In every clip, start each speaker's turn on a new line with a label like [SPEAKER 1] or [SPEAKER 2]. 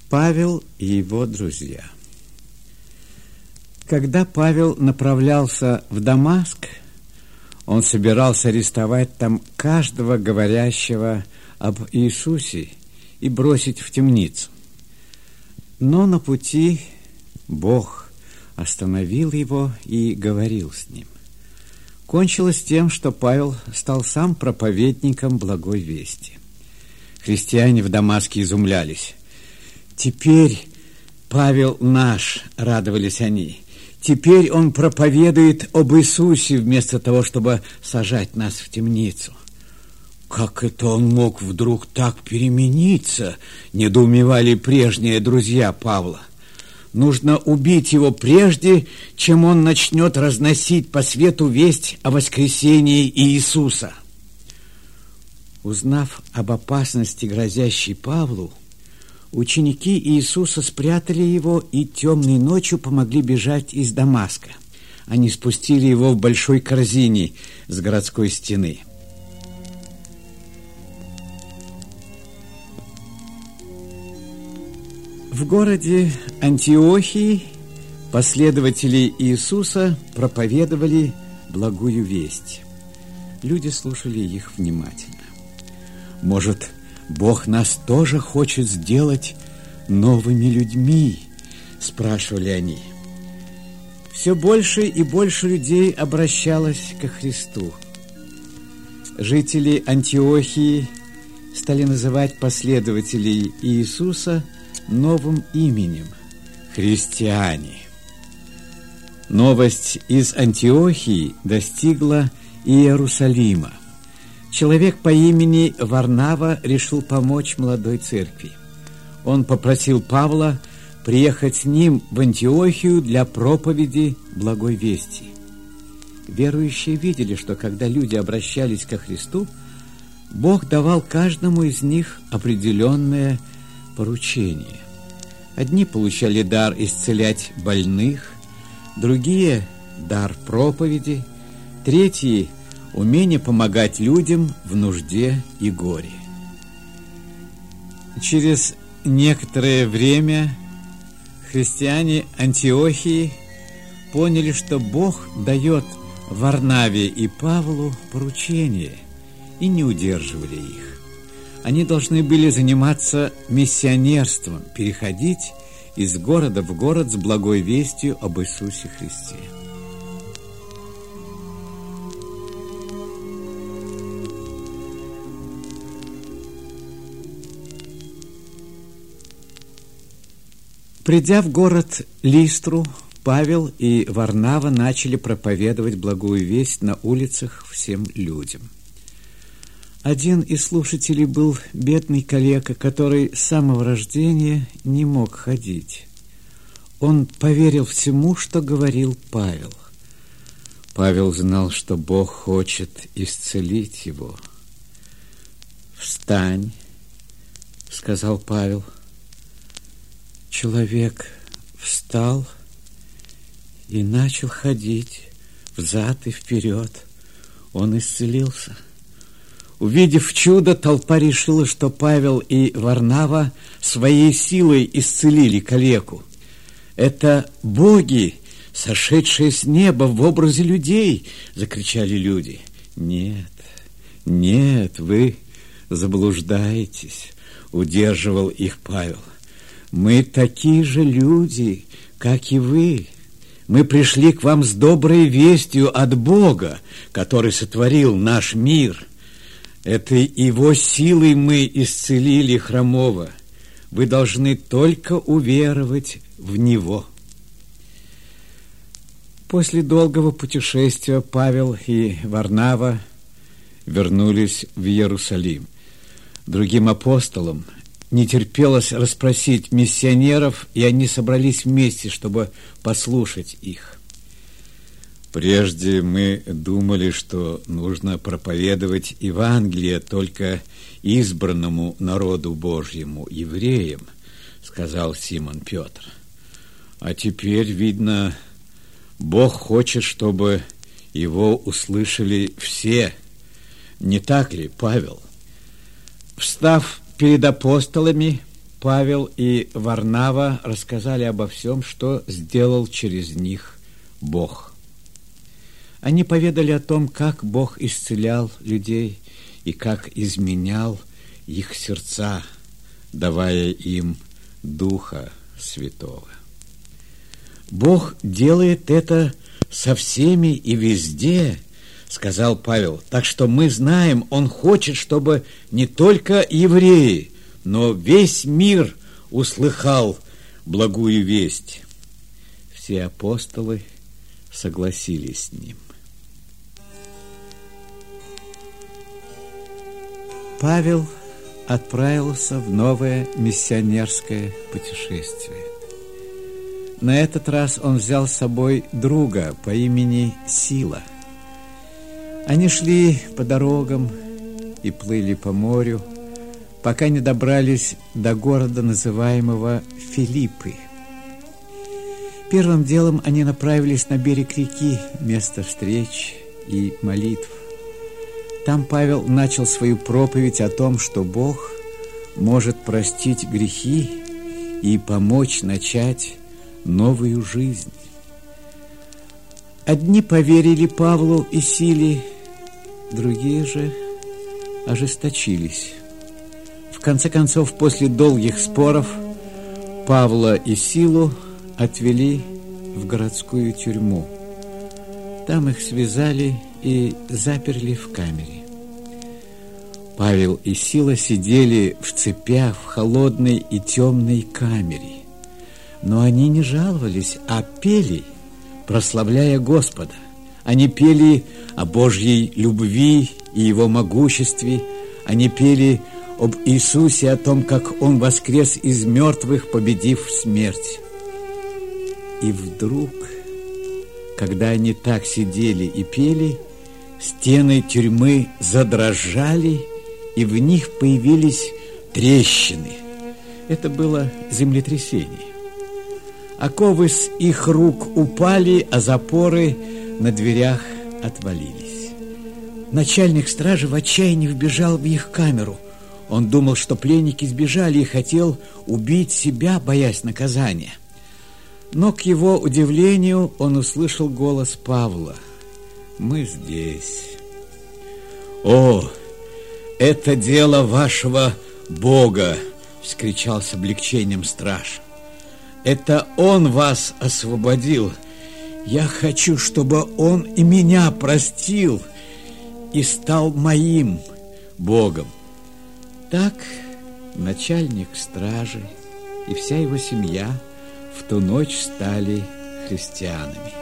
[SPEAKER 1] Павел и его друзья. Когда Павел направлялся в Дамаск, он собирался арестовать там каждого говорящего об Иисусе и бросить в темницу. Но на пути Бог остановил его и говорил с ним. Кончилось тем, что Павел стал сам проповедником благой вести. Христиане в Дамаске изумлялись. «Теперь Павел наш», — радовались они, — «теперь он проповедует об Иисусе вместо того, чтобы сажать нас в темницу». «Как это он мог вдруг так перемениться?» — недоумевали прежние друзья Павла. «Нужно убить его прежде, чем он начнет разносить по свету весть о воскресении Иисуса». Узнав об опасности, грозящей Павлу, ученики Иисуса спрятали его и темной ночью помогли бежать из Дамаска. Они спустили его в большой корзине с городской стены. В городе Антиохии последователи Иисуса проповедовали благую весть. Люди слушали их внимательно. «Может, Бог нас тоже хочет сделать новыми людьми?» – спрашивали они. Все больше и больше людей обращалось ко Христу. Жители Антиохии стали называть последователей Иисуса новым именем – христиане. Новость из Антиохии достигла Иерусалима. Человек по имени Варнава решил помочь молодой церкви. Он попросил Павла приехать с ним в Антиохию для проповеди благой вести. Верующие видели, что когда люди обращались ко Христу, Бог давал каждому из них определенное поручение. Одни получали дар исцелять больных, другие – дар проповеди, третьи – умение помогать людям в нужде и горе. Через некоторое время христиане Антиохии поняли, что Бог дает Варнаве и Павлу поручение, и не удерживали их. Они должны были заниматься миссионерством, переходить из города в город с благой вестью об Иисусе Христе. Придя в город Листру, Павел и Варнава начали проповедовать благую весть на улицах всем людям. Один из слушателей был бедный калека, который с самого рождения не мог ходить. Он поверил всему, что говорил Павел. Павел знал, что Бог хочет исцелить его. «Встань», — сказал Павел. Человек встал и начал ходить взад и вперед. Он исцелился. Увидев чудо, толпа решила, что Павел и Варнава своей силой исцелили калеку. «Это боги, сошедшие с неба в образе людей!» — закричали люди. «Нет, нет, вы заблуждаетесь», — удерживал их Павел. «Мы такие же люди, как и вы. Мы пришли к вам с доброй вестью от Бога, который сотворил наш мир. Этой Его силой мы исцелили хромого. Вы должны только уверовать в Него». После долгого путешествия Павел и Варнава вернулись в Иерусалим. Другим апостолам не терпелось расспросить миссионеров, и они собрались вместе, чтобы послушать их. «Прежде мы думали, что нужно проповедовать Евангелие только избранному народу Божьему, евреям», — сказал Симон Петр. «А теперь, видно, Бог хочет, чтобы его услышали все. Не так ли, Павел?» Встав перед апостолами, Павел и Варнава рассказали обо всем, что сделал через них Бог. Они поведали о том, как Бог исцелял людей и как изменял их сердца, давая им Духа Святого. Бог делает это со всеми и везде, сказал Павел. Так что мы знаем, Он хочет, чтобы не только евреи, но весь мир услыхал благую весть. Все апостолы согласились с ним. Павел отправился в новое миссионерское путешествие. На этот раз он взял с собой друга по имени Сила. Они шли по дорогам и плыли по морю, пока не добрались до города, называемого Филиппы. Первым делом они направились на берег реки, место встреч и молитв. Там Павел начал свою проповедь о том, что Бог может простить грехи и помочь начать новую жизнь. Одни поверили Павлу и Силе, другие же ожесточились. В конце концов, после долгих споров, Павла и Силу отвели в городскую тюрьму. Там их связали и заперли в камере. Павел и Сила сидели в цепях в холодной и темной камере. Но они не жаловались, а пели, прославляя Господа. Они пели о Божьей любви и Его могуществе. Они пели об Иисусе, о том, как Он воскрес из мертвых, победив смерть. И вдруг, когда они так сидели и пели, стены тюрьмы задрожали, и в них появились трещины. Это было землетрясение. Оковы с их рук упали, а запоры на дверях отвалились. Начальник стражи в отчаянии вбежал в их камеру. Он думал, что пленники сбежали, и хотел убить себя, боясь наказания. Но, к его удивлению, он услышал голос Павла. «Мы здесь». «О, это дело вашего Бога!» — вскричал с облегчением страж. «Это Он вас освободил. Я хочу, чтобы Он и меня простил и стал моим Богом». Так начальник стражи и вся его семья в ту ночь стали христианами.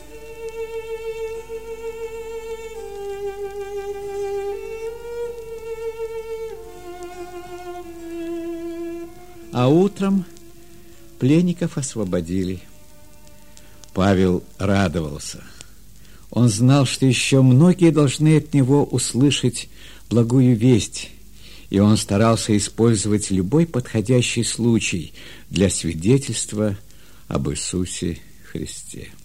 [SPEAKER 1] А утром пленников освободили. Павел радовался. Он знал, что еще многие должны от него услышать благую весть, и он старался использовать любой подходящий случай для свидетельства об Иисусе Христе.